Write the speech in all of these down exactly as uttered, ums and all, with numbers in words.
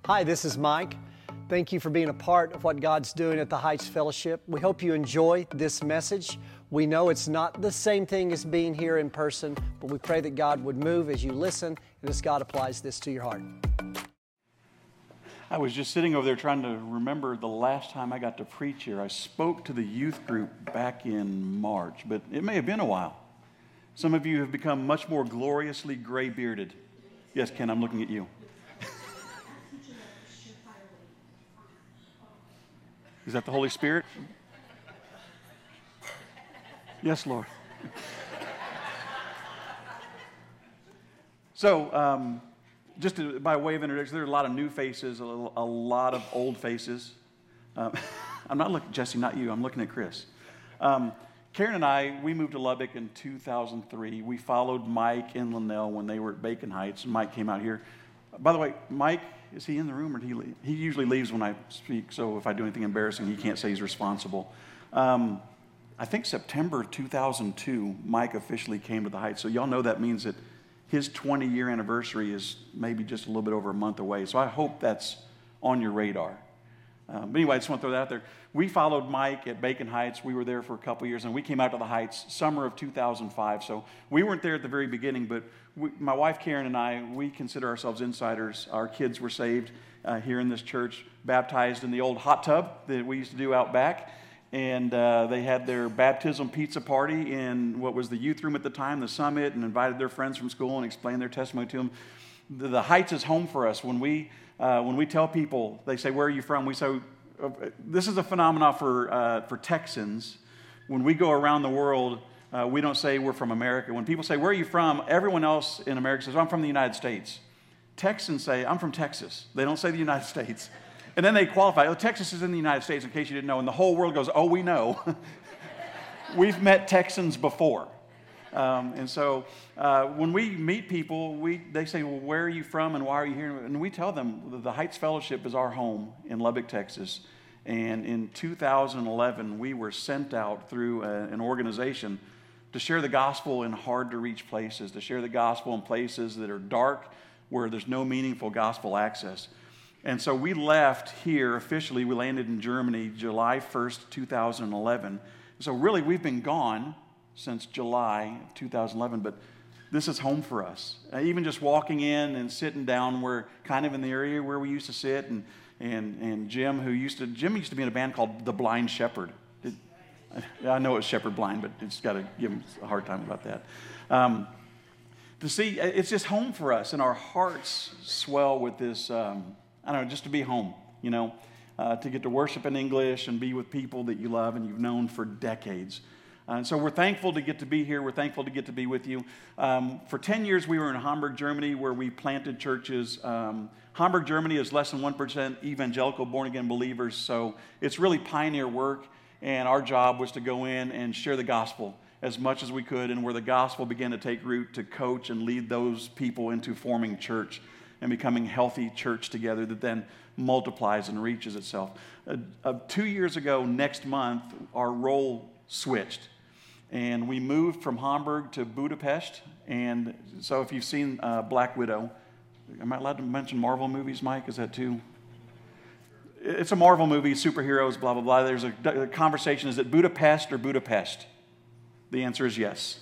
Hi, this is Mike. Thank you for being a part of what God's doing at the Heights Fellowship. We hope you enjoy this message. We know it's not the same thing as being here in person, but we pray that God would move as you listen and as God applies this to your heart. I was just sitting over there trying to remember the last time I got to preach here. I spoke to the youth group back in March, but it may have been a while. Some of you have become much more gloriously gray-bearded. Yes, Ken, I'm looking at you. Is that the Holy Spirit? Yes, Lord. So, um, just to, by way of introduction, there are a lot of new faces, a, little, a lot of old faces. Um, I'm not looking, Jesse, not you. I'm looking at Chris. Um, Karen and I, we moved to Lubbock in two thousand three. We followed Mike and Linnell when they were at Bacon Heights, and Mike came out here. By the way, Mike, is he in the room or did he leave? He usually leaves when I speak, so if I do anything embarrassing, he can't say he's responsible. Um, I think September two thousand two, Mike officially came to the Heights. So y'all know that means that his twenty-year anniversary is maybe just a little bit over a month away. So I hope that's on your radar. Um, but anyway, I just want to throw that out there. We followed Mike at Bacon Heights. We were there for a couple years, and we came out to the Heights summer of two thousand five. So we weren't there at the very beginning, but we, my wife Karen and I, we consider ourselves insiders. Our kids were saved uh, here in this church, baptized in the old hot tub that we used to do out back. And uh, they had their baptism pizza party in what was the youth room at the time, the Summit, and invited their friends from school and explained their testimony to them. The, the Heights is home for us. When we uh, when we tell people, they say, "Where are you from?" We say, uh, "This is a phenomenon for uh, for Texans." When we go around the world, uh, we don't say we're from America. When people say, "Where are you from?" everyone else in America says, "I'm from the United States." Texans say, "I'm from Texas." They don't say the United States. And then they qualify. Oh, Texas is in the United States, in case you didn't know. And the whole world goes, "Oh, we know." We've met Texans before. Um, and so uh, when we meet people, we they say, "Well, where are you from and why are you here?" And we tell them the Heights Fellowship is our home in Lubbock, Texas. And in two thousand eleven, we were sent out through a, an organization to share the gospel in hard-to-reach places, to share the gospel in places that are dark, where there's no meaningful gospel access. And so we left here officially. We landed in Germany July first, two thousand eleven. So really, we've been gone since July of two thousand eleven, but this is home for us. Uh, even just walking in and sitting down, we're kind of in the area where we used to sit. And and and Jim, who used to Jim used to be in a band called The Blind Shepherd. It, I know it's Shepherd Blind, but it's got to give him a hard time about that. Um, to see, it's just home for us, and our hearts swell with this. Um, I don't know, just to be home, you know, uh, to get to worship in English and be with people that you love and you've known for decades. Uh, and so we're thankful to get to be here. We're thankful to get to be with you. Um, for ten years, we were in Hamburg, Germany, where we planted churches. Um, Hamburg, Germany is less than one percent evangelical born-again believers, so it's really pioneer work, and our job was to go in and share the gospel as much as we could, and where the gospel began to take root, to coach and lead those people into forming church and becoming healthy church together that then multiplies and reaches itself. Uh, uh, two years ago, next month, our role switched. And we moved from Hamburg to Budapest. And so if you've seen uh, Black Widow, am I allowed to mention Marvel movies, Mike? Is that too? It's a Marvel movie, superheroes, blah, blah, blah. There's a, a conversation, is it Budapest or Budapest? The answer is yes.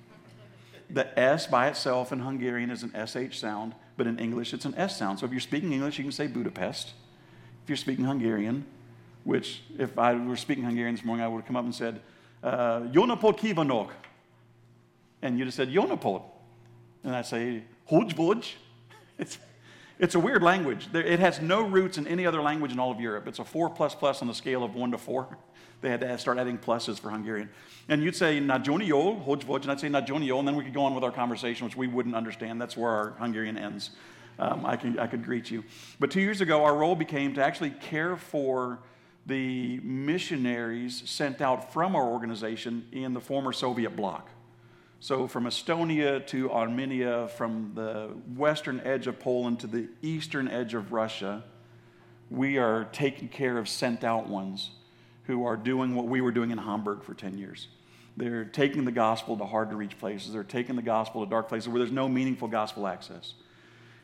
The S by itself in Hungarian is an S H sound, but in English it's an S sound. So if you're speaking English, you can say Budapest. If you're speaking Hungarian, which if I were speaking Hungarian this morning, I would have come up and said, uh, Jó napot kívánok. And you'd have said, Jó napot. And I'd say, Hogy vagy? It's, it's a weird language. There, it has no roots in any other language in all of Europe. It's a four plus plus on the scale of one to four. They had to start adding pluses for Hungarian. And you'd say, Nagyon jó, hogy vagy, and I'd say Nagyon jó, and then we could go on with our conversation, which we wouldn't understand. That's where our Hungarian ends. Um, I, can, I could greet you. But two years ago, our role became to actually care for the missionaries sent out from our organization in the former Soviet bloc. So from Estonia to Armenia, from the western edge of Poland to the eastern edge of Russia, we are taking care of sent out ones who are doing what we were doing in Hamburg for ten years. They're taking the gospel to hard-to-reach places. They're taking the gospel to dark places where there's no meaningful gospel access.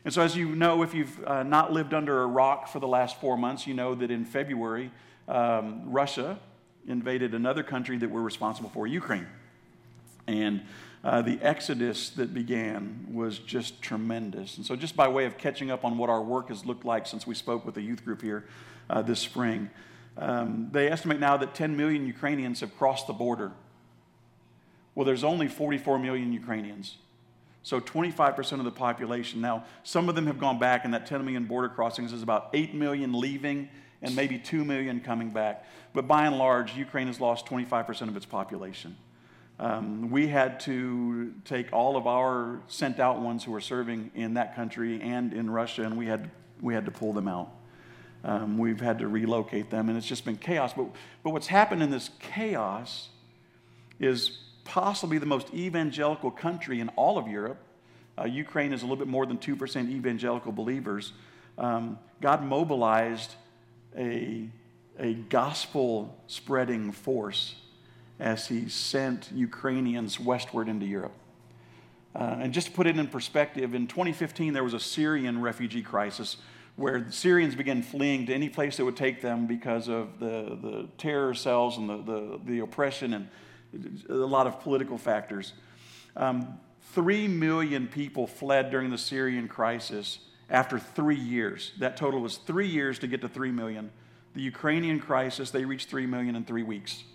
And so as you know, if you've uh, not lived under a rock for the last four months, you know that in February, um, Russia invaded another country that we're responsible for, Ukraine. And uh, the exodus that began was just tremendous. And so just by way of catching up on what our work has looked like since we spoke with the youth group here uh, this spring, um, they estimate now that ten million Ukrainians have crossed the border. Well, there's only forty-four million Ukrainians. So twenty-five percent of the population. Now, some of them have gone back, and that ten million border crossings is about eight million leaving and maybe two million coming back. But by and large, Ukraine has lost twenty-five percent of its population. Um, we had to take all of our sent out ones who were serving in that country and in Russia, and we had, we had to pull them out. Um, we've had to relocate them, and it's just been chaos. But, but what's happened in this chaos is possibly the most evangelical country in all of Europe. Uh, Ukraine is a little bit more than two percent evangelical believers. Um, God mobilized a, a gospel-spreading force as he sent Ukrainians westward into Europe. Uh, and just to put it in perspective, in twenty fifteen there was a Syrian refugee crisis where the Syrians began fleeing to any place that would take them because of the, the terror cells and the, the, the oppression and a lot of political factors. Um, Three million people fled during the Syrian crisis after three years. That total was three years to get to three million. The Ukrainian crisis, they reached three million in three weeks.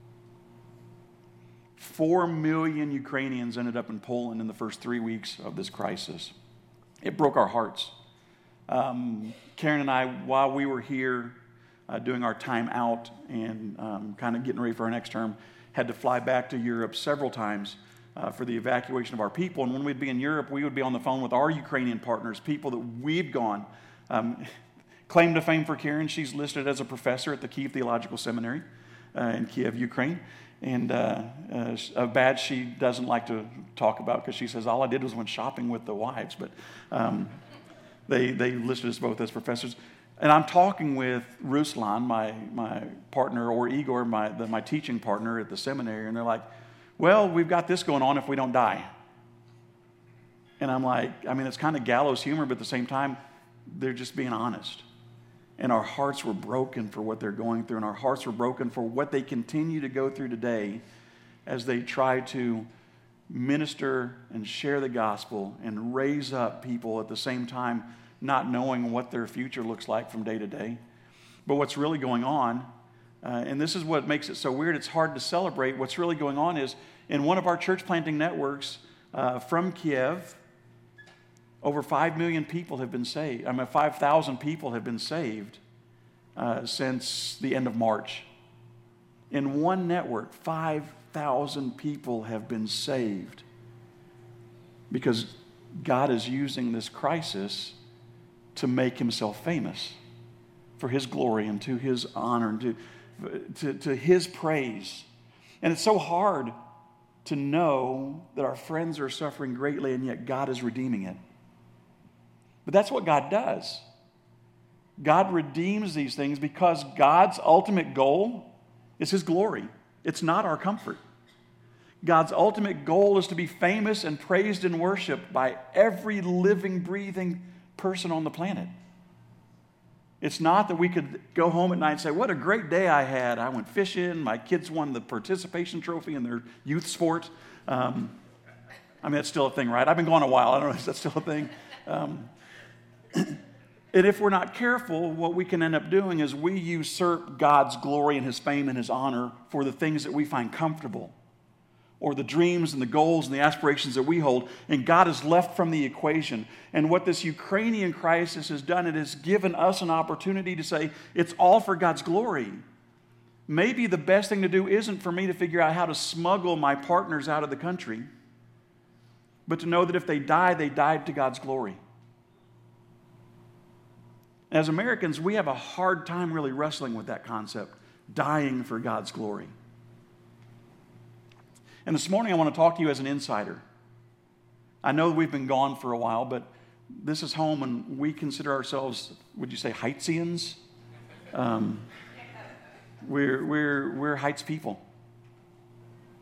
Four million Ukrainians ended up in Poland in the first three weeks of this crisis. It broke our hearts. Um, Karen and I, while we were here uh, doing our time out and um, kind of getting ready for our next term, had to fly back to Europe several times uh, for the evacuation of our people. And when we'd be in Europe, we would be on the phone with our Ukrainian partners, people that we'd gone. Um, claim to fame for Karen, she's listed as a professor at the Kiev Theological Seminary uh, in Kiev, Ukraine. And uh, uh, a badge she doesn't like to talk about because she says, all I did was went shopping with the wives. But um, they, they listed us both as professors. And I'm talking with Ruslan, my, my partner, or Igor, my, the, my teaching partner at the seminary, and they're like, well, we've got this going on if we don't die. And I'm like, I mean, it's kind of gallows humor, but at the same time, they're just being honest. And our hearts were broken for what they're going through, and our hearts were broken for what they continue to go through today as they try to minister and share the gospel and raise up people at the same time, not knowing what their future looks like from day to day. But what's really going on, uh, and this is what makes it so weird, it's hard to celebrate. What's really going on is in one of our church planting networks uh, from Kiev, over five million people have been saved. I mean, five thousand people have been saved uh, since the end of March. In one network, five thousand people have been saved because God is using this crisis to make himself famous for his glory and to his honor and to, to, to his praise. And it's so hard to know that our friends are suffering greatly and yet God is redeeming it. But that's what God does. God redeems these things because God's ultimate goal is his glory. It's not our comfort. God's ultimate goal is to be famous and praised and worshiped by every living, breathing person on the planet. It's not that we could go home at night and say, what a great day I had. I went fishing. My kids won the participation trophy in their youth sport. Um, I mean, that's still a thing, right? I've been gone a while. I don't know if that's still a thing. Um, and if we're not careful, what we can end up doing is we usurp God's glory and his fame and his honor for the things that we find comfortable, or the dreams and the goals and the aspirations that we hold, and God is left from the equation. And what this Ukrainian crisis has done, it has given us an opportunity to say, it's all for God's glory. Maybe the best thing to do isn't for me to figure out how to smuggle my partners out of the country, but to know that if they die, they died to God's glory. As Americans, we have a hard time really wrestling with that concept, dying for God's glory. And this morning I want to talk to you as an insider. I know we've been gone for a while, but this is home and we consider ourselves, would you say, Heightsians? Um, we're, we're, we're Heights people.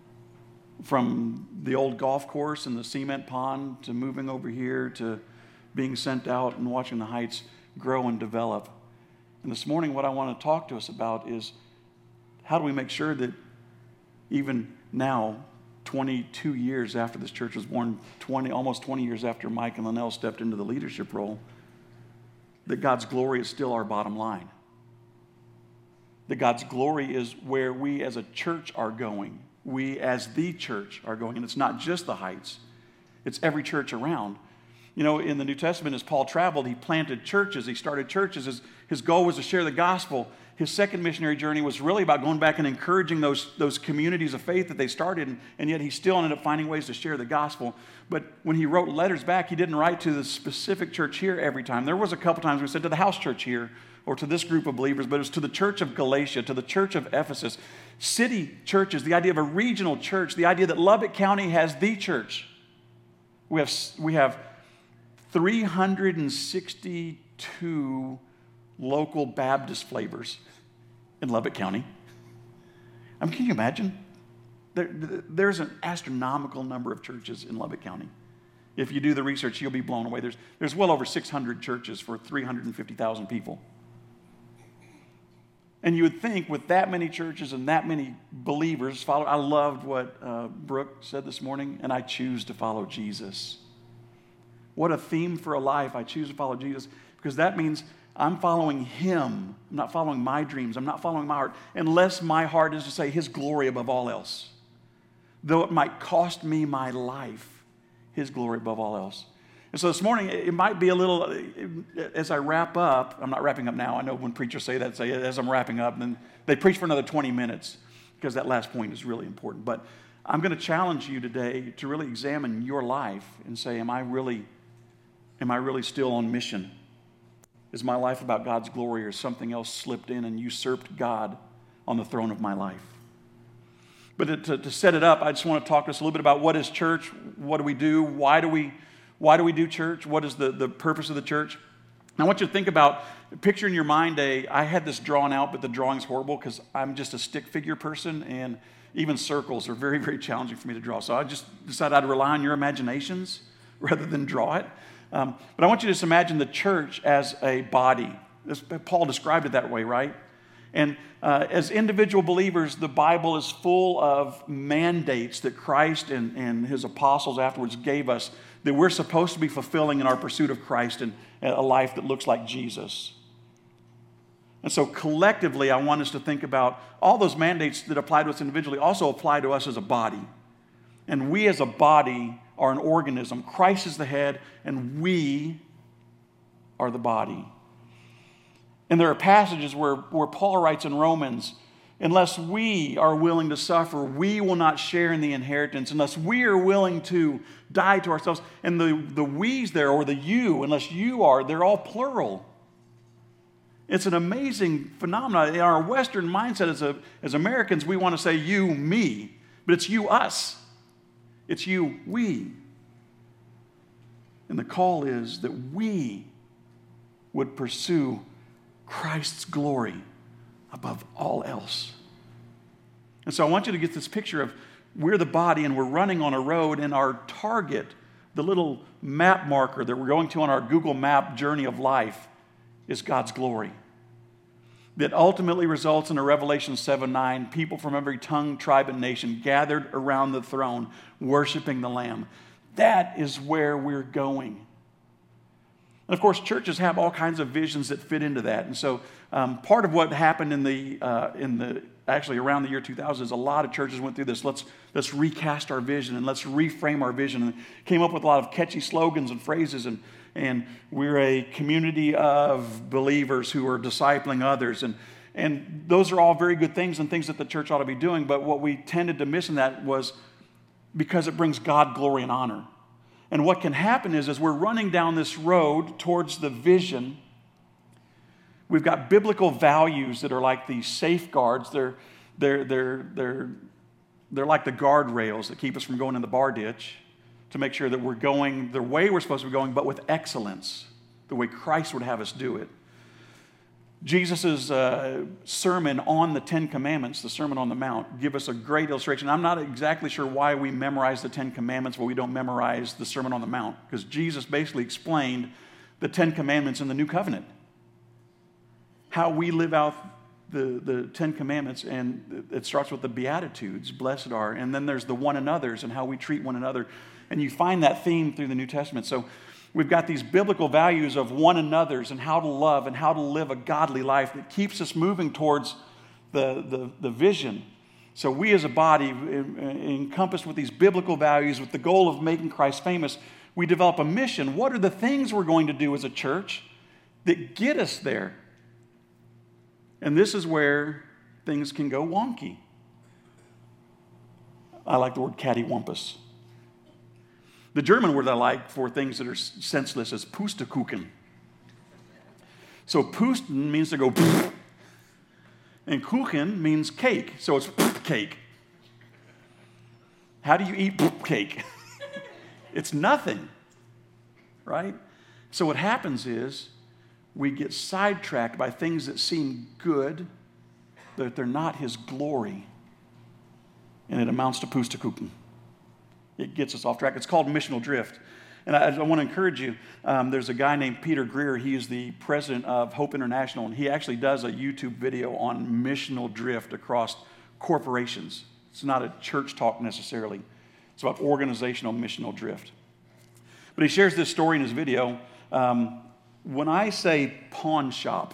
From the old golf course and the cement pond to moving over here to being sent out and watching the Heights grow and develop. And this morning, what I want to talk to us about is how do we make sure that even now, twenty-two years after this church was born, twenty, almost twenty years after Mike and Linnell stepped into the leadership role, that God's glory is still our bottom line. That God's glory is where we as a church are going. We as the church are going. And it's not just the Heights. It's every church around. You know, in the New Testament, as Paul traveled, he planted churches. He started churches. His, his goal was to share the gospel. His second missionary journey was really about going back and encouraging those, those communities of faith that they started, and, and yet he still ended up finding ways to share the gospel. But when he wrote letters back, he didn't write to the specific church here every time. There was a couple times we said to the house church here or to this group of believers, but it was to the church of Galatia, to the church of Ephesus. City churches, the idea of a regional church, the idea that Lubbock County has the church. We have, we have three hundred sixty-two local Baptist flavors in Lubbock County. I mean, can you imagine? There, there's an astronomical number of churches in Lubbock County. If you do the research, you'll be blown away. There's, there's well over six hundred churches for three hundred fifty thousand people. And you would think with that many churches and that many believers, follow, I loved what uh, Brooke said this morning, and I choose to follow Jesus. What a theme for a life. I choose to follow Jesus, because that means I'm following him. I'm not following my dreams. I'm not following my heart, unless my heart is to say his glory above all else. Though it might cost me my life, his glory above all else. And so this morning, it might be a little, as I wrap up, I'm not wrapping up now. I know when preachers say that, say as I'm wrapping up, and then they preach for another twenty minutes, because that last point is really important. But I'm going to challenge you today to really examine your life and say, am I really, am I really still on mission? Is my life about God's glory, or something else slipped in and usurped God on the throne of my life? But to, to set it up, I just want to talk to us a little bit about what is church, what do we do, why do we, why do we do church, what is the, the purpose of the church? And I want you to think about, picture in your mind a, I had this drawn out, but the drawing's horrible because I'm just a stick figure person, and even circles are very, very challenging for me to draw. So I just decided I'd rely on your imaginations rather than draw it. Um, but I want you to just imagine the church as a body. This, Paul described it that way, right? And uh, as individual believers, the Bible is full of mandates that Christ and, and his apostles afterwards gave us that we're supposed to be fulfilling in our pursuit of Christ and a life that looks like Jesus. And so collectively, I want us to think about all those mandates that apply to us individually also apply to us as a body. And we as a body are an organism. Christ is the head, and we are the body. And there are passages where, where Paul writes in Romans, unless we are willing to suffer, we will not share in the inheritance. Unless we are willing to die to ourselves. And the, the we's there, or the you, unless you are, they're all plural. It's an amazing phenomenon. In our Western mindset as, a, as Americans, we want to say you, me. But it's you, us. It's you, we. And the call is that we would pursue Christ's glory above all else. And so I want you to get this picture of we're the body and we're running on a road, and our target, the little map marker that we're going to on our Google Map journey of life, is God's glory. That ultimately results in a Revelation seven nine, people from every tongue, tribe, and nation gathered around the throne, worshiping the Lamb. That is where we're going. And of course, churches have all kinds of visions that fit into that. And so um, part of what happened in the, uh, in the actually around the year two thousand is a lot of churches went through this. Let's, let's recast our vision and let's reframe our vision. And came up with a lot of catchy slogans and phrases. And, and we're a community of believers who are discipling others. And, and those are all very good things and things that the church ought to be doing. But what we tended to miss in that was because it brings God glory and honor. And what can happen is, as we're running down this road towards the vision, we've got biblical values that are like these safeguards. They're, they're, they're, they're, they're like the guardrails that keep us from going in the bar ditch, to make sure that we're going the way we're supposed to be going, but with excellence, the way Christ would have us do it. Jesus' uh, sermon on the Ten Commandments, the Sermon on the Mount, give us a great illustration. I'm not exactly sure why we memorize the Ten Commandments, but we don't memorize the Sermon on the Mount, because Jesus basically explained the Ten Commandments in the New Covenant. How we live out the, the Ten Commandments, and it starts with the Beatitudes, blessed are, and then there's the one another's and how we treat one another. And you find that theme through the New Testament. So we've got these biblical values of one another's and how to love and how to live a godly life that keeps us moving towards the, the, the vision. So we as a body, encompassed with these biblical values, with the goal of making Christ famous, we develop a mission. What are the things we're going to do as a church that get us there? And this is where things can go wonky. I like the word cattywampus. The German word I like for things that are senseless is Pustekuchen. So pusten means to go, and Kuchen means cake, so it's cake. How do you eat cake? It's nothing, right? So what happens is we get sidetracked by things that seem good, but they're not His glory, and it amounts to Pustekuchen. It gets us off track. It's called missional drift. And I, I want to encourage you, um, there's a guy named Peter Greer. He is the president of Hope International, and he actually does a YouTube video on missional drift across corporations. It's not a church talk necessarily. It's about organizational missional drift. But he shares this story in his video. Um, when I say pawn shop,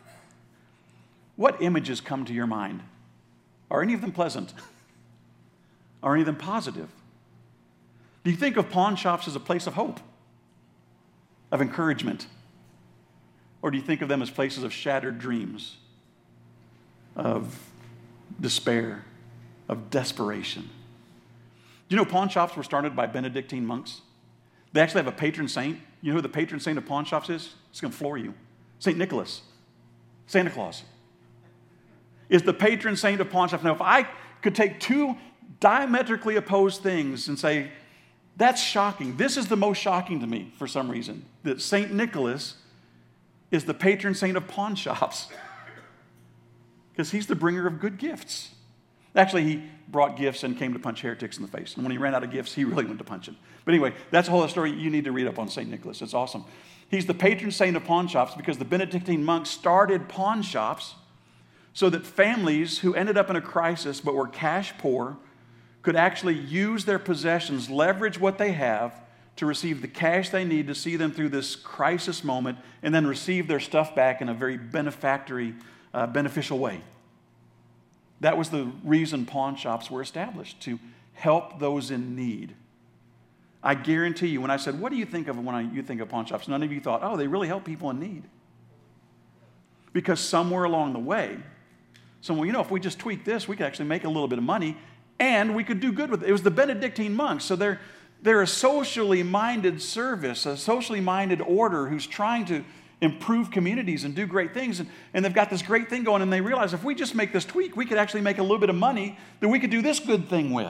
what images come to your mind? Are any of them pleasant? Are any of them positive? Do you think of pawn shops as a place of hope, of encouragement? Or do you think of them as places of shattered dreams, of despair, of desperation? Do you know pawn shops were started by Benedictine monks? They actually have a patron saint. You know who the patron saint of pawn shops is? It's going to floor you. Saint Nicholas, Santa Claus, is the patron saint of pawn shops. Now, if I could take two diametrically opposed things and say, that's shocking. This is the most shocking to me for some reason, that Saint Nicholas is the patron saint of pawn shops because he's the bringer of good gifts. Actually, he brought gifts and came to punch heretics in the face. And when he ran out of gifts, he really went to punch him. But anyway, that's a whole story you need to read up on Saint Nicholas. It's awesome. He's the patron saint of pawn shops because the Benedictine monks started pawn shops so that families who ended up in a crisis but were cash poor could actually use their possessions, leverage what they have to receive the cash they need to see them through this crisis moment and then receive their stuff back in a very benefactory, uh, beneficial way. That was the reason pawn shops were established, to help those in need. I guarantee you, when I said, what do you think of when I, you think of pawn shops? None of you thought, oh, they really help people in need. Because somewhere along the way, someone, you know, if we just tweak this, we could actually make a little bit of money. And we could do good with it. It was the Benedictine monks. So they're, they're a socially minded service, a socially minded order who's trying to improve communities and do great things. And, and they've got this great thing going, and they realize if we just make this tweak, we could actually make a little bit of money that we could do this good thing with.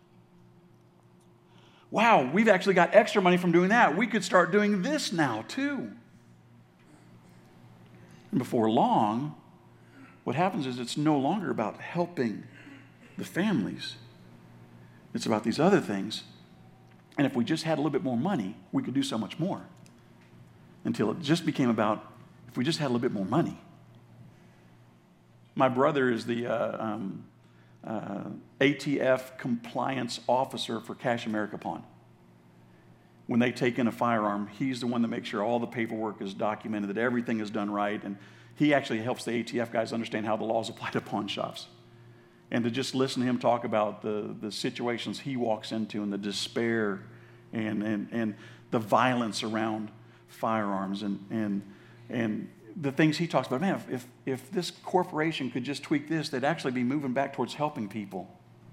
Wow, we've actually got extra money from doing that. We could start doing this now too. And before long, what happens is it's no longer about helping the families. It's about these other things. And if we just had a little bit more money, we could do so much more. Until it just became about, if we just had a little bit more money. My brother is the uh, um, uh, A T F compliance officer for Cash America Pawn. When they take in a firearm, he's the one that makes sure all the paperwork is documented, that everything is done right. And he actually helps the A T F guys understand how the laws apply to pawn shops. And to just listen to him talk about the, the situations he walks into and the despair and, and, and the violence around firearms and, and, and the things he talks about. Man, if, if, if this corporation could just tweak this, they'd actually be moving back towards helping people.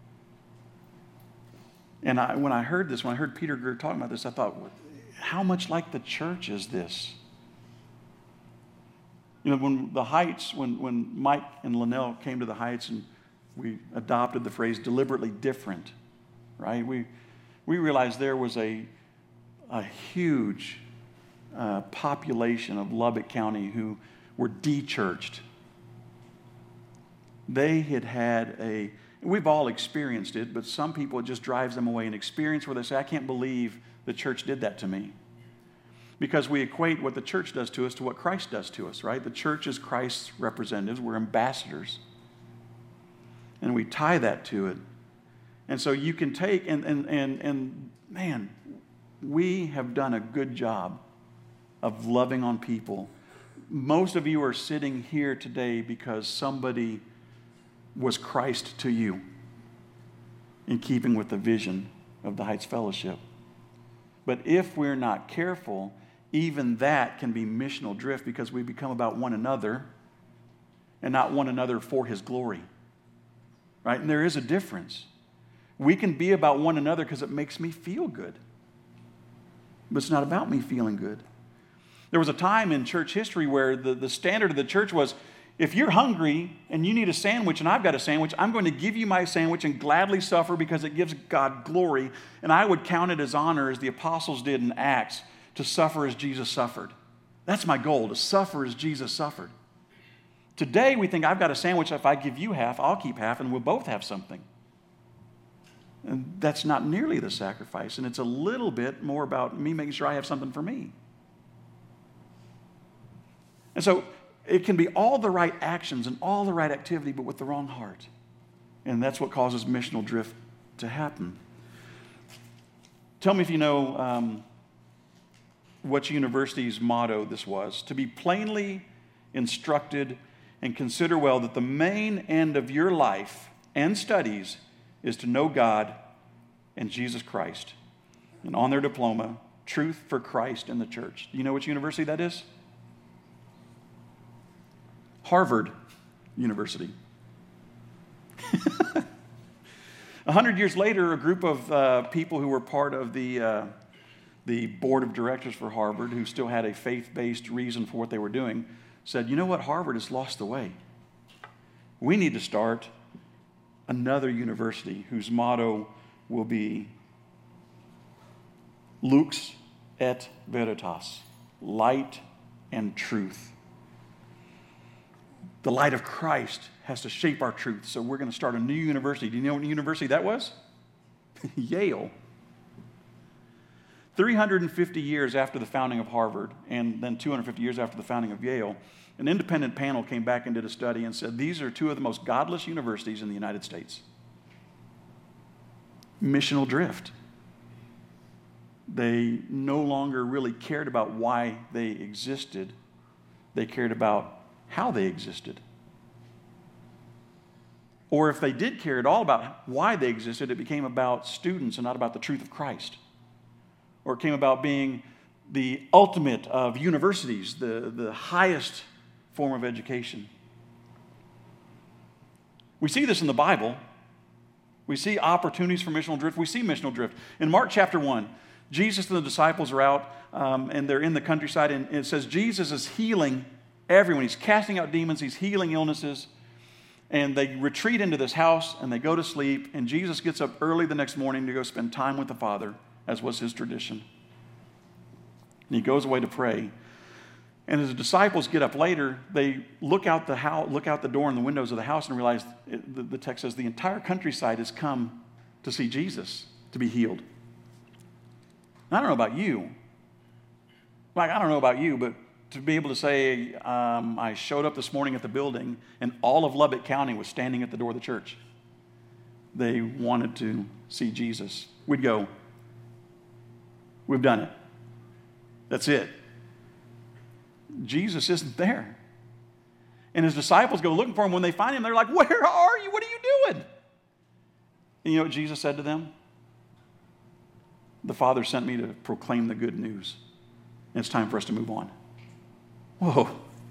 And I, when I heard this, when I heard Peter Greer talking about this, I thought, how much like the church is this? You know, when the Heights, when, when Mike and Linnell came to the Heights and we adopted the phrase deliberately different, right? We, we realized there was a, a huge uh, population of Lubbock County who were de-churched. They had had a, we've all experienced it, but some people it just drives them away, an experience where they say, I can't believe the church did that to me. Because we equate what the church does to us to what Christ does to us, right? The church is Christ's representatives. We're ambassadors. And we tie that to it. And so you can take, and, and, and, and man, we have done a good job of loving on people. Most of you are sitting here today because somebody was Christ to you, in keeping with the vision of the Heights Fellowship. But if we're not careful, even that can be missional drift, because we become about one another and not one another for His glory. Right? And there is a difference. We can be about one another because it makes me feel good. But it's not about me feeling good. There was a time in church history where the, the standard of the church was, if you're hungry and you need a sandwich and I've got a sandwich, I'm going to give you my sandwich and gladly suffer because it gives God glory. And I would count it as honor, as the apostles did in Acts, to suffer as Jesus suffered. That's my goal, to suffer as Jesus suffered. Today we think, I've got a sandwich, if I give you half, I'll keep half and we'll both have something. And that's not nearly the sacrifice. And it's a little bit more about me making sure I have something for me. And so it can be all the right actions and all the right activity, but with the wrong heart. And that's what causes missional drift to happen. Tell me if you know um, what university's motto this was. To be plainly instructed and consider well that the main end of your life and studies is to know God and Jesus Christ. And on their diploma, truth for Christ and the church. Do you know which university that is? Harvard University. A hundred years later, a group of uh, people who were part of the, uh, the board of directors for Harvard, who still had a faith-based reason for what they were doing, said, you know what, Harvard has lost the way. We need to start another university whose motto will be Lux et Veritas, light and truth. The light of Christ has to shape our truth, so we're going to start a new university. Do you know what university that was? Yale. three hundred fifty years after the founding of Harvard, and then two hundred fifty years after the founding of Yale, an independent panel came back and did a study and said, these are two of the most godless universities in the United States. Missional drift. They no longer really cared about why they existed. They cared about how they existed. Or if they did care at all about why they existed, it became about students and not about the truth of Christ. Or it came about being the ultimate of universities, the, the highest form of education. We see this in the Bible. We see opportunities for missional drift. We see missional drift. In Mark chapter one, Jesus and the disciples are out, um, and they're in the countryside, and it says Jesus is healing everyone. He's casting out demons. He's healing illnesses. And they retreat into this house, and they go to sleep, and Jesus gets up early the next morning to go spend time with the Father, as was his tradition. And he goes away to pray. And as the disciples get up later, they look out the house, look out the door and the windows of the house and realize, it, the, the text says, the entire countryside has come to see Jesus, to be healed. And I don't know about you. Like, I don't know about you, but to be able to say, um, I showed up this morning at the building and all of Lubbock County was standing at the door of the church. They wanted to see Jesus. We'd go, we've done it. That's it. Jesus isn't there. And his disciples go looking for him. When they find him, they're like, where are you? What are you doing? And you know what Jesus said to them? The Father sent me to proclaim the good news. And it's time for us to move on. Whoa.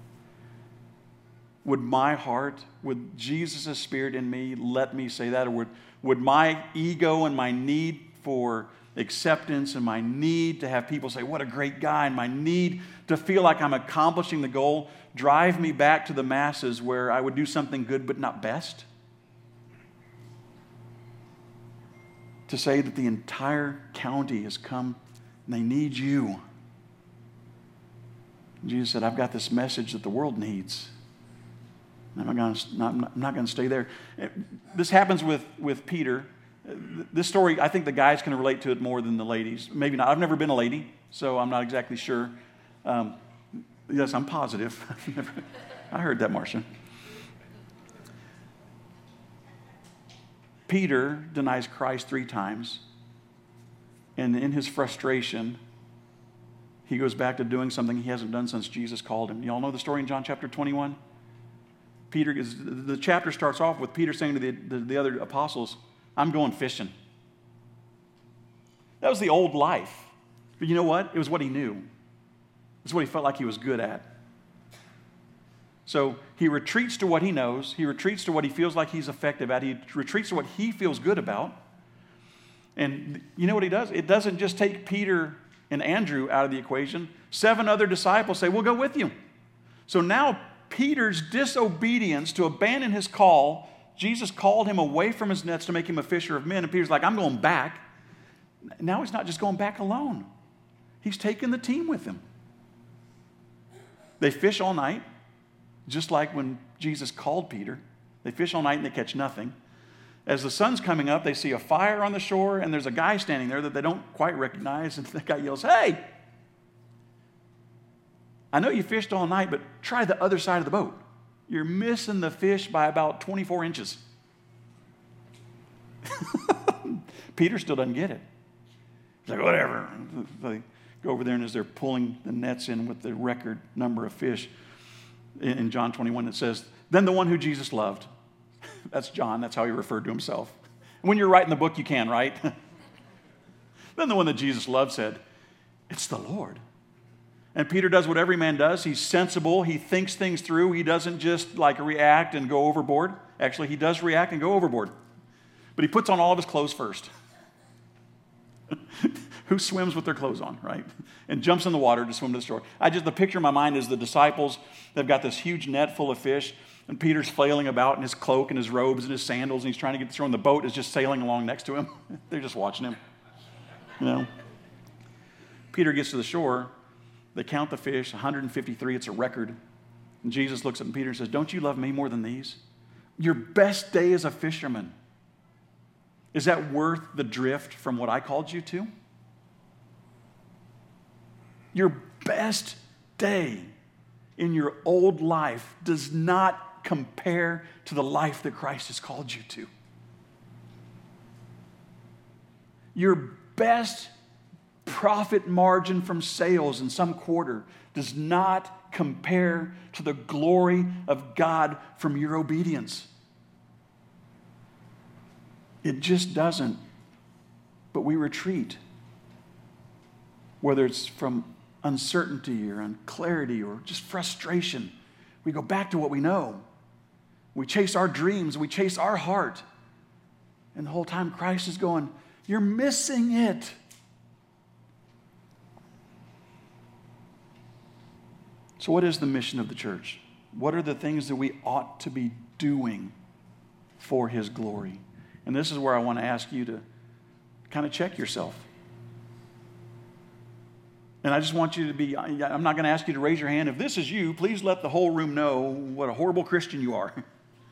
Would my heart, would Jesus' Spirit in me let me say that? Or would, would my ego and my need for acceptance and my need to have people say, what a great guy, and my need to feel like I'm accomplishing the goal drive me back to the masses where I would do something good but not best? To say that the entire county has come and they need you. Jesus said, I've got this message that the world needs. I'm not going to, not, I'm not going to stay there. This happens with, with Peter. This story, I think the guys can relate to it more than the ladies. Maybe not. I've never been a lady, so I'm not exactly sure. Um, yes, I'm positive. I heard that, Marcia. Peter denies Christ three times, and in his frustration, he goes back to doing something he hasn't done since Jesus called him. You all know the story in John chapter twenty-one? Peter is, the chapter starts off with Peter saying to the, the, the other apostles, I'm going fishing. That was the old life. But you know what? It was what he knew. It's what he felt like he was good at. So he retreats to what he knows. He retreats to what he feels like he's effective at. He retreats to what he feels good about. And you know what he does? It doesn't just take Peter and Andrew out of the equation. Seven other disciples say, we'll go with you. So now Peter's disobedience to abandon his call, Jesus called him away from his nets to make him a fisher of men. And Peter's like, I'm going back. Now he's not just going back alone. He's taking the team with him. They fish all night, just like when Jesus called Peter. They fish all night and they catch nothing. As the sun's coming up, they see a fire on the shore, and there's a guy standing there that they don't quite recognize. And the guy yells, hey, I know you fished all night, but try the other side of the boat. You're missing the fish by about twenty-four inches. Peter still doesn't get it. He's like, whatever. They go over there, and as they're pulling the nets in with the record number of fish, in John twenty-one, it says, then the one who Jesus loved. That's John. That's how he referred to himself. When you're writing the book, you can, right? Then the one that Jesus loved said, it's the Lord. And Peter does what every man does. He's sensible. He thinks things through. He doesn't just like react and go overboard. Actually, he does react and go overboard. But he puts on all of his clothes first. Who swims with their clothes on, right? And jumps in the water to swim to the shore. I just, the picture in my mind is the disciples, they've got this huge net full of fish, and Peter's flailing about in his cloak and his robes and his sandals, and he's trying to get the shore, and the boat is just sailing along next to him. They're just watching him. You know? Peter gets to the shore. They count the fish, one hundred fifty-three. It's a record. And Jesus looks at Peter and says, don't you love me more than these? Your best day as a fisherman. Is that worth the drift from what I called you to? Your best day in your old life does not compare to the life that Christ has called you to. Your best profit margin from sales in some quarter does not compare to the glory of God from your obedience. It just doesn't. But we retreat. Whether it's from uncertainty or unclarity or just frustration, we go back to what we know. We chase our dreams. We chase our heart. And the whole time Christ is going, you're missing it. So what is the mission of the church? What are the things that we ought to be doing for His glory? And this is where I want to ask you to kind of check yourself. And I just want you to be, I'm not going to ask you to raise your hand. If this is you, please let the whole room know what a horrible Christian you are.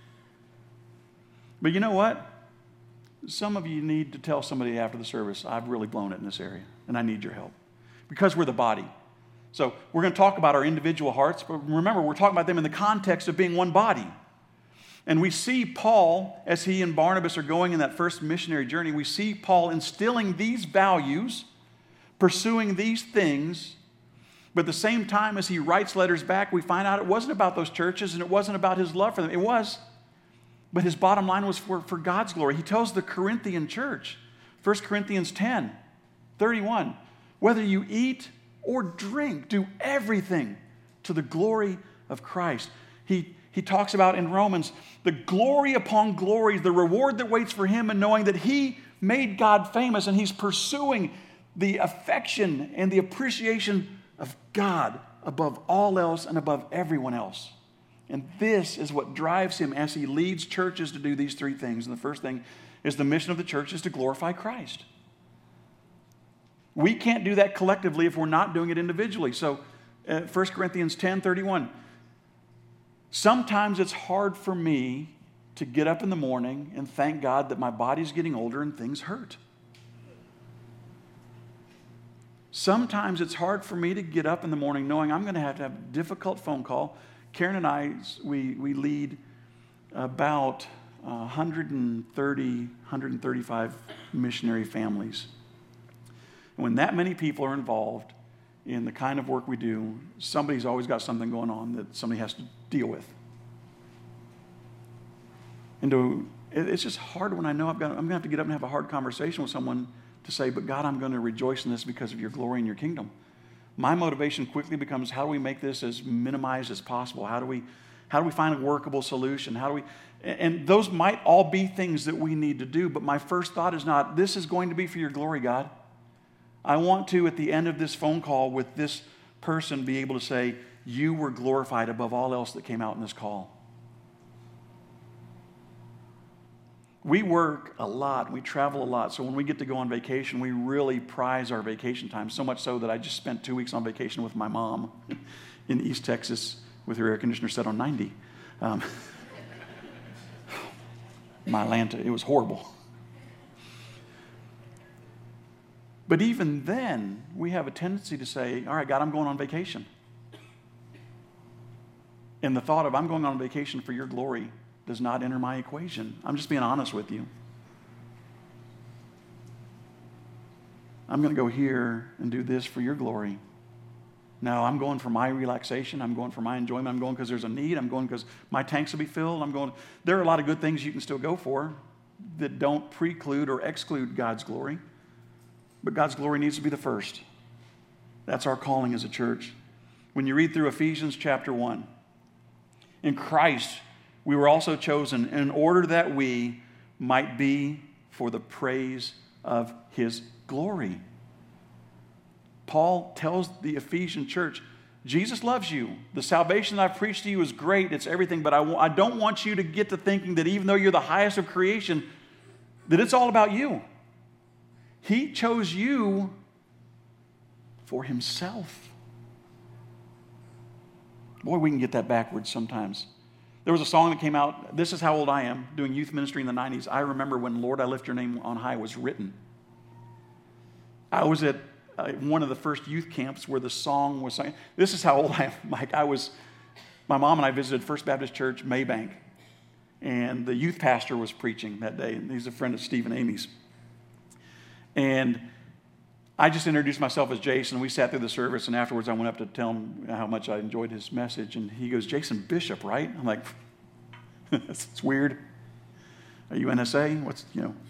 But you know what? Some of you need to tell somebody after the service, I've really blown it in this area, and I need your help. Because we're the body. So we're going to talk about our individual hearts, but remember, we're talking about them in the context of being one body. And we see Paul, as he and Barnabas are going in that first missionary journey, we see Paul instilling these values, pursuing these things, but at the same time as he writes letters back, we find out it wasn't about those churches and it wasn't about his love for them. It was, but his bottom line was for, for God's glory. He tells the Corinthian church, First Corinthians ten, thirty-one, whether you eat or drink, do everything to the glory of Christ. He, he talks about in Romans, the glory upon glory, the reward that waits for him, and knowing that he made God famous and he's pursuing the affection and the appreciation of God above all else and above everyone else. And this is what drives him as he leads churches to do these three things. And the first thing is the mission of the church is to glorify Christ. We can't do that collectively if we're not doing it individually. So Uh, First Corinthians ten thirty-one. Sometimes it's hard for me to get up in the morning and thank God that my body's getting older and things hurt. Sometimes it's hard for me to get up in the morning knowing I'm going to have to have a difficult phone call. Karen and I, we, we lead about uh, one hundred thirty, one hundred thirty-five missionary families. And when that many people are involved in the kind of work we do, somebody's always got something going on that somebody has to deal with. And to, it's just hard when I know I've got, I'm going to have to get up and have a hard conversation with someone to say, but God, I'm going to rejoice in this because of your glory and your kingdom. My motivation quickly becomes, how do we make this as minimized as possible? How do we, how do we find a workable solution? How do we, and those might all be things that we need to do, but my first thought is not, this is going to be for your glory, God. I want to, at the end of this phone call with this person, be able to say, you were glorified above all else that came out in this call. We work a lot. We travel a lot. So when we get to go on vacation, we really prize our vacation time, so much so that I just spent two weeks on vacation with my mom in East Texas with her air conditioner set on ninety. Um, my Atlanta, it was horrible. But even then, we have a tendency to say, all right, God, I'm going on vacation. And the thought of I'm going on vacation for your glory does not enter my equation. I'm just being honest with you. I'm going to go here and do this for your glory. No, I'm going for my relaxation. I'm going for my enjoyment. I'm going because there's a need. I'm going because my tanks will be filled. I'm going. There are a lot of good things you can still go for that don't preclude or exclude God's glory. But God's glory needs to be the first. That's our calling as a church. When you read through Ephesians chapter one, in Christ, we were also chosen in order that we might be for the praise of His glory. Paul tells the Ephesian church, Jesus loves you. The salvation that I've preached to you is great. It's everything. But I, w- I don't want you to get to thinking that even though you're the highest of creation, that it's all about you. He chose you for Himself. Boy, we can get that backwards sometimes. There was a song that came out, this is how old I am, doing youth ministry in the nineties. I remember when Lord, I Lift Your Name on High was written. I was at uh, one of the first youth camps where the song was sung. This is how old I am, Mike. I was, my mom and I visited First Baptist Church, Maybank, and the youth pastor was preaching that day, and he's a friend of Steve and Amy's. And I just introduced myself as Jason. We sat through the service, and afterwards I went up to tell him how much I enjoyed his message. And he goes, Jason Bishop, right? I'm like, it's weird. Are you N S A? What's, you know?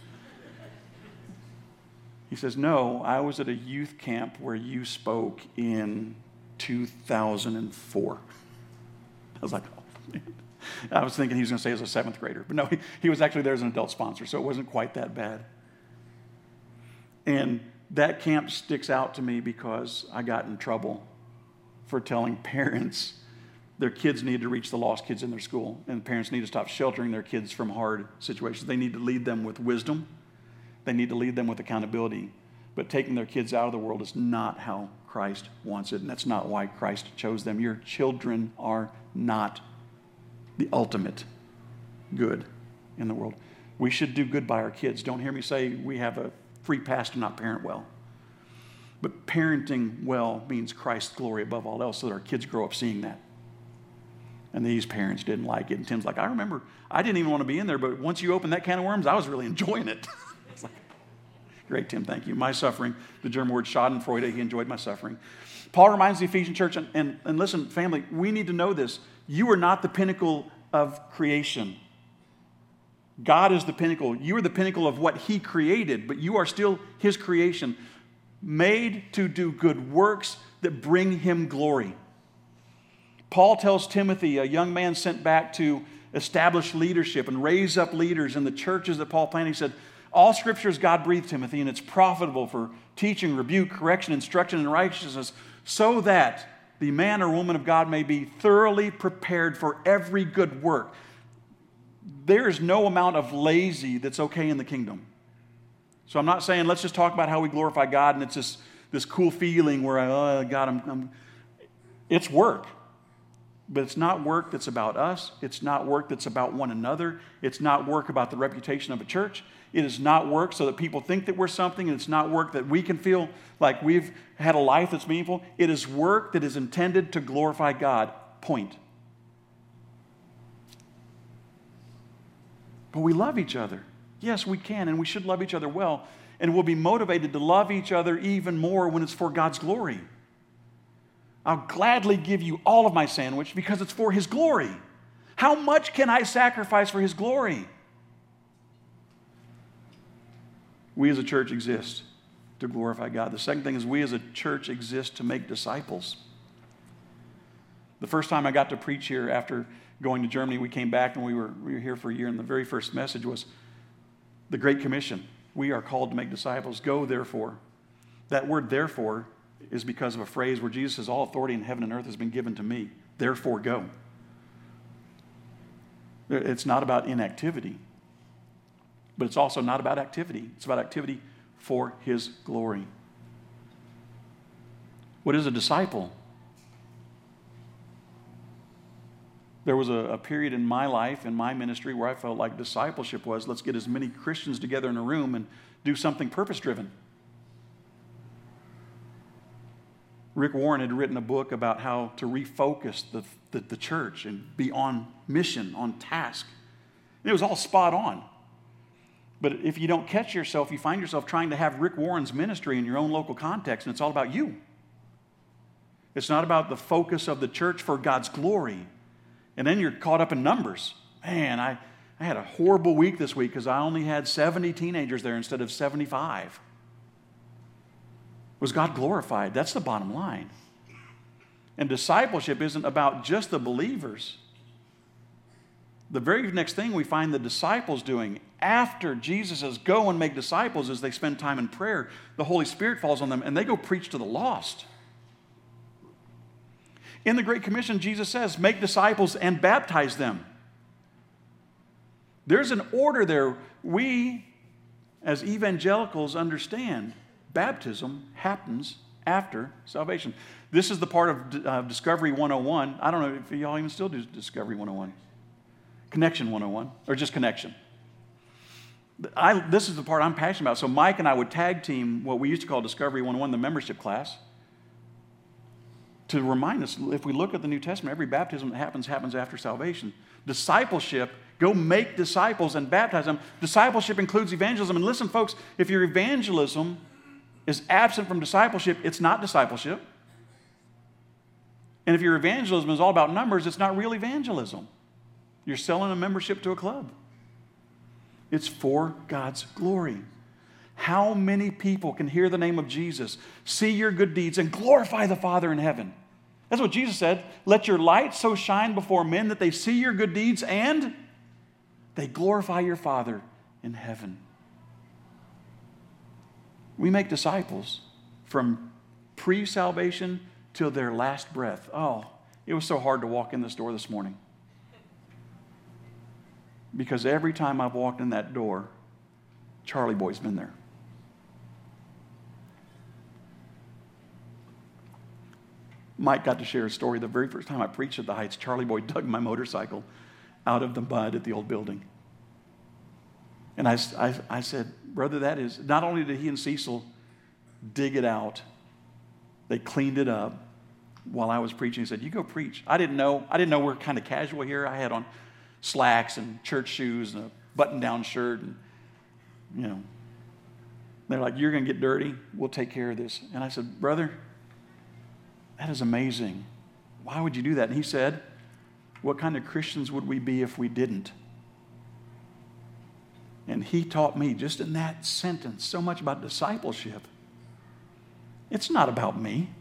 He says, no, I was at a youth camp where you spoke in two thousand four. I was like, oh, man. I was thinking he was going to say as a seventh grader. But no, he, he was actually there as an adult sponsor, so it wasn't quite that bad. And that camp sticks out to me because I got in trouble for telling parents their kids need to reach the lost kids in their school, and parents need to stop sheltering their kids from hard situations. They need to lead them with wisdom. They need to lead them with accountability. But taking their kids out of the world is not how Christ wants it, and that's not why Christ chose them. Your children are not the ultimate good in the world. We should do good by our kids. Don't hear me say we have a free pass to not parent well. But parenting well means Christ's glory above all else so that our kids grow up seeing that. And these parents didn't like it. And Tim's like, I remember, I didn't even want to be in there, but once you opened that can of worms, I was really enjoying it. It's like, great, Tim, thank you. My suffering, the German word schadenfreude, he enjoyed my suffering. Paul reminds the Ephesian church, and, and, and listen, family, we need to know this. You are not the pinnacle of creation. God is the pinnacle. You are the pinnacle of what He created, but you are still His creation, made to do good works that bring Him glory. Paul tells Timothy, a young man sent back to establish leadership and raise up leaders in the churches that Paul planted. He said, all Scripture is God-breathed, Timothy, and it's profitable for teaching, rebuke, correction, instruction in righteousness, so that the man or woman of God may be thoroughly prepared for every good work. There is no amount of lazy that's okay in the kingdom. So I'm not saying let's just talk about how we glorify God and it's this, this cool feeling where, oh, God, I'm, I'm... It's work. But it's not work that's about us. It's not work that's about one another. It's not work about the reputation of a church. It is not work so that people think that we're something, and it's not work that we can feel like we've had a life that's meaningful. It is work that is intended to glorify God. Point. But we love each other. Yes, we can, and we should love each other well. And we'll be motivated to love each other even more when it's for God's glory. I'll gladly give you all of my sandwich because it's for His glory. How much can I sacrifice for His glory? We as a church exist to glorify God. The second thing is we as a church exist to make disciples. The first time I got to preach here after going to Germany, we came back and we were, we were here for a year, and the very first message was the Great Commission. We are called to make disciples. Go, therefore. That word, therefore, is because of a phrase where Jesus says, all authority in heaven and earth has been given to me. Therefore, go. It's not about inactivity, but it's also not about activity. It's about activity for His glory. What is a disciple? There was a, a period in my life, in my ministry, where I felt like discipleship was, let's get as many Christians together in a room and do something purpose-driven. Rick Warren had written a book about how to refocus the, the, the church and be on mission, on task. And it was all spot on. But if you don't catch yourself, you find yourself trying to have Rick Warren's ministry in your own local context, and it's all about you. It's not about the focus of the church for God's glory. And then you're caught up in numbers. Man, I, I had a horrible week this week because I only had seventy teenagers there instead of seventy-five. Was God glorified? That's the bottom line. And discipleship isn't about just the believers. The very next thing we find the disciples doing after Jesus says, go and make disciples, is they spend time in prayer. The Holy Spirit falls on them and they go preach to the lost. In the Great Commission, Jesus says, make disciples and baptize them. There's an order there. We, as evangelicals, understand baptism happens after salvation. This is the part of uh, Discovery one oh one. I don't know if y'all even still do Discovery one oh one. Connection one oh one, or just Connection. I, this is the part I'm passionate about. So Mike and I would tag team what we used to call Discovery one oh one, the membership class, to remind us, if we look at the New Testament, every baptism that happens, happens after salvation. Discipleship, go make disciples and baptize them. Discipleship includes evangelism. And listen, folks, if your evangelism is absent from discipleship, it's not discipleship. And if your evangelism is all about numbers, it's not real evangelism. You're selling a membership to a club. It's for God's glory. How many people can hear the name of Jesus, see your good deeds, and glorify the Father in heaven? That's what Jesus said. Let your light so shine before men that they see your good deeds and they glorify your Father in heaven. We make disciples from pre-salvation till their last breath. Oh, it was so hard to walk in this door this morning. Because every time I've walked in that door, Charlie Boy's been there. Mike got to share a story. The very first time I preached at the Heights, Charlie Boy dug my motorcycle out of the mud at the old building. And I, I, I said, brother, that is, not only did he and Cecil dig it out, they cleaned it up while I was preaching. He said, you go preach. I didn't know. I didn't know we're kind of casual here. I had on slacks and church shoes and a button-down shirt. And, you know, they're like, you're going to get dirty. We'll take care of this. And I said, brother, that is amazing. Why would you do that? And he said, what kind of Christians would we be if we didn't? And he taught me just in that sentence so much about discipleship. It's not about me.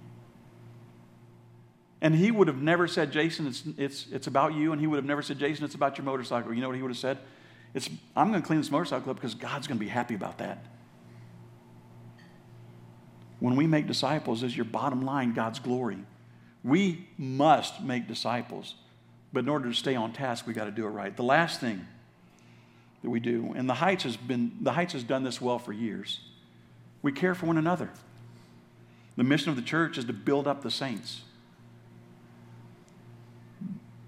And he would have never said, Jason, it's, it's, it's about you. And he would have never said, Jason, it's about your motorcycle. You know what he would have said? It's, I'm going to clean this motorcycle up because God's going to be happy about that. When we make disciples, is your bottom line God's glory. We must make disciples. But in order to stay on task, we got to do it right. The last thing that we do, and the Heights has been, the Heights has done this well for years. We care for one another. The mission of the church is to build up the saints.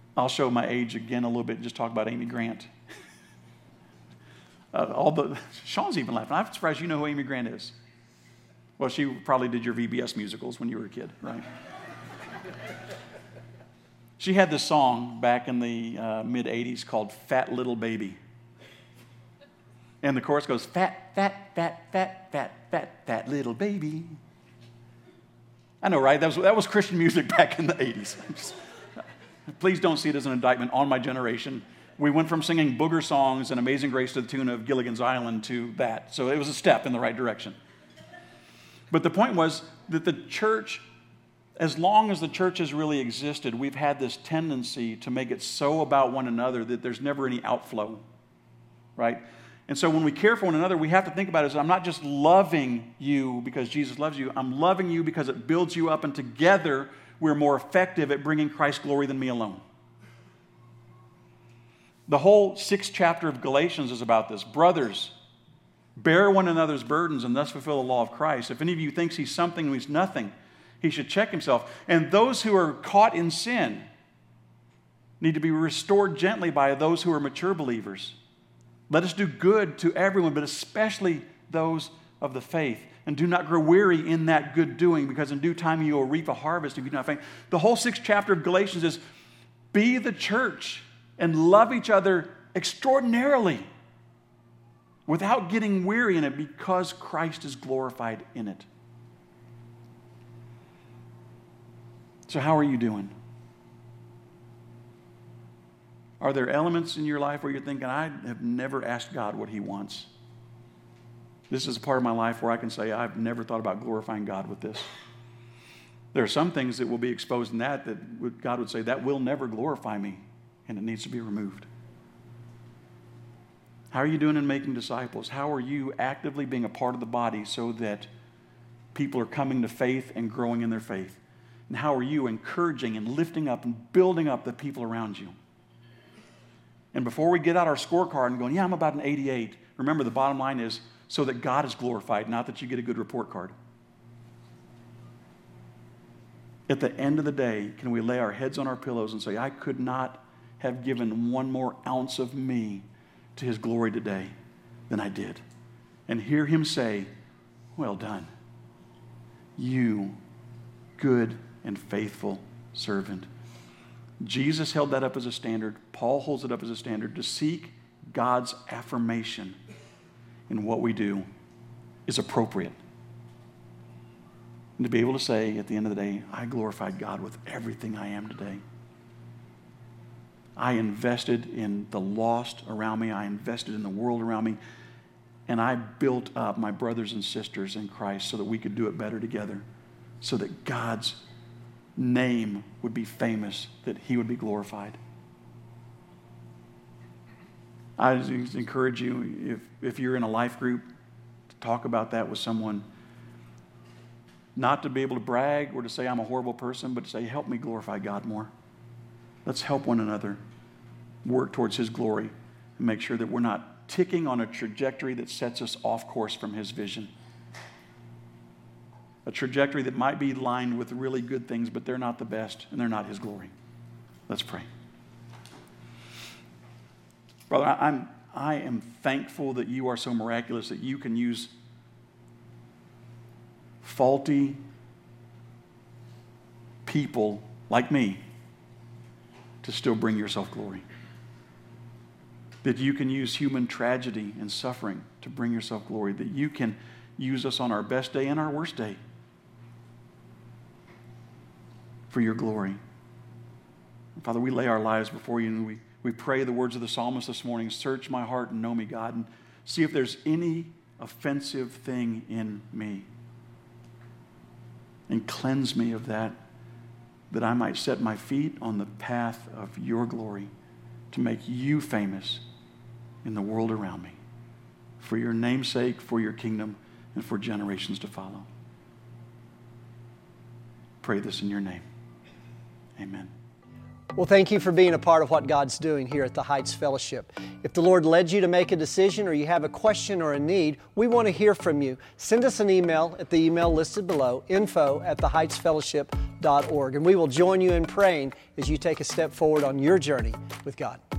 I'll show my age again a little bit and just talk about Amy Grant. uh, all the Sean's even laughing. I'm surprised you know who Amy Grant is. Well, she probably did your V B S musicals when you were a kid, right? She had this song back in the uh, mid eighties called Fat Little Baby. And the chorus goes, fat, fat, fat, fat, fat, fat, fat little baby. I know, right? That was, that was Christian music back in the eighties. Just, please don't see it as an indictment on my generation. We went from singing booger songs and Amazing Grace to the tune of Gilligan's Island to that. So it was a step in the right direction. But the point was that the church, as long as the church has really existed, we've had this tendency to make it so about one another that there's never any outflow, right? And so when we care for one another, we have to think about it as I'm not just loving you because Jesus loves you. I'm loving you because it builds you up, and together we're more effective at bringing Christ glory than me alone. The whole sixth chapter of Galatians is about this. Brothers, bear one another's burdens and thus fulfill the law of Christ. If any of you thinks he's something and he's nothing, he should check himself. And those who are caught in sin need to be restored gently by those who are mature believers. Let us do good to everyone, but especially those of the faith. And do not grow weary in that good doing, because in due time you will reap a harvest if you do not faint. The whole sixth chapter of Galatians is be the church and love each other extraordinarily without getting weary in it, because Christ is glorified in it. So how are you doing? Are there elements in your life where you're thinking, I have never asked God what he wants? This is a part of my life where I can say, I've never thought about glorifying God with this. There are some things that will be exposed in that that God would say, that will never glorify me, and it needs to be removed. How are you doing in making disciples? How are you actively being a part of the body so that people are coming to faith and growing in their faith? And how are you encouraging and lifting up and building up the people around you? And before we get out our scorecard and going, yeah, I'm about an eighty-eight, remember the bottom line is so that God is glorified, not that you get a good report card. At the end of the day, can we lay our heads on our pillows and say, I could not have given one more ounce of me to his glory today than I did. And hear him say, well done, you good and faithful servant. Jesus held that up as a standard. Paul holds it up as a standard. To seek God's affirmation in what we do is appropriate. And to be able to say at the end of the day, I glorified God with everything I am today. I invested in the lost around me. I invested in the world around me. And I built up my brothers and sisters in Christ so that we could do it better together, so that God's name would be famous, that he would be glorified. I just encourage you, if, if you're in a life group, to talk about that with someone. Not to be able to brag or to say I'm a horrible person, but to say, help me glorify God more. Let's help one another work towards his glory and make sure that we're not ticking on a trajectory that sets us off course from his vision. A trajectory that might be lined with really good things, but they're not the best and they're not his glory. Let's pray. Brother, I'm, I am thankful that you are so miraculous that you can use faulty people like me to still bring yourself glory. That you can use human tragedy and suffering to bring yourself glory. That you can use us on our best day and our worst day for your glory. Father, we lay our lives before you, and we, we pray the words of the psalmist this morning, search my heart and know me, God, and see if there's any offensive thing in me. And cleanse me of that, that I might set my feet on the path of your glory to make you famous in the world around me. For your name's sake, for your kingdom, and for generations to follow. Pray this in your name. Amen. Well, thank you for being a part of what God's doing here at the Heights Fellowship. If the Lord led you to make a decision or you have a question or a need, we want to hear from you. Send us an email at the email listed below, info at the heights fellowship dot org, and we will join you in praying as you take a step forward on your journey with God.